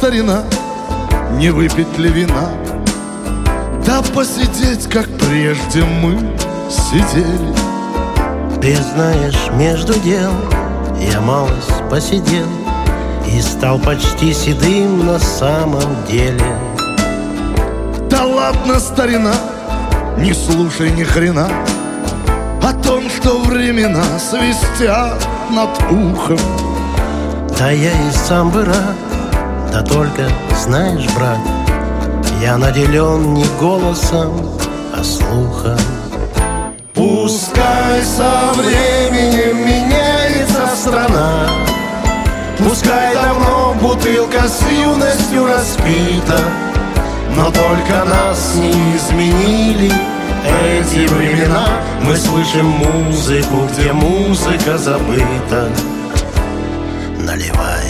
старина, не выпить ли вина, да посидеть, как прежде мы сидели. Ты знаешь, между дел я малость посидел и стал почти седым на самом деле. Да ладно, старина, не слушай ни хрена о том, что времена свистят над ухом. Да я и сам бы рад, да только, знаешь, брат, я наделен не голосом, а слухом. Пускай со временем меняется страна, пускай давно бутылка с юностью распита, но только нас не изменили эти времена. Мы слышим музыку, где музыка забыта. Наливай.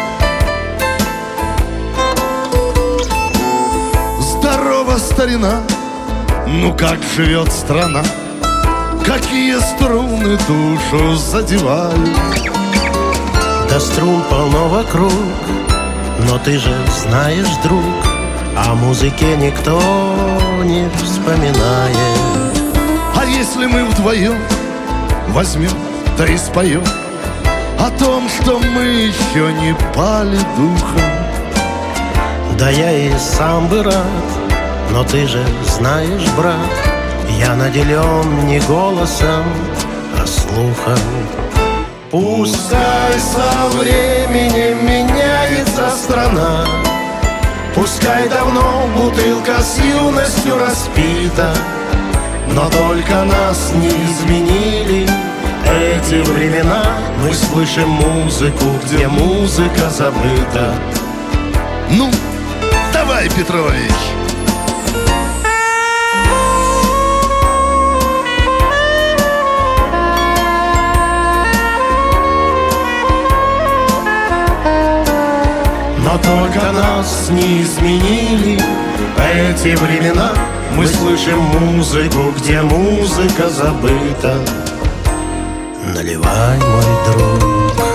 Здорово, старина, ну как живет страна, какие струны душу задевают. Да струн полно вокруг, но ты же знаешь, друг, о музыке никто не вспоминает. А если мы вдвоем возьмем, да и споем о том, что мы еще не пали духом? Да я и сам бы рад, но ты же знаешь, брат, я наделен не голосом, а слухом. Пускай со временем меняется страна, пускай давно бутылка с юностью распита, но только нас не изменили эти времена. Мы слышим музыку, где музыка забыта. Ну, давай, Петрович. Но только нас не изменили эти времена. Мы слышим музыку, где музыка забыта. Наливай, мой друг.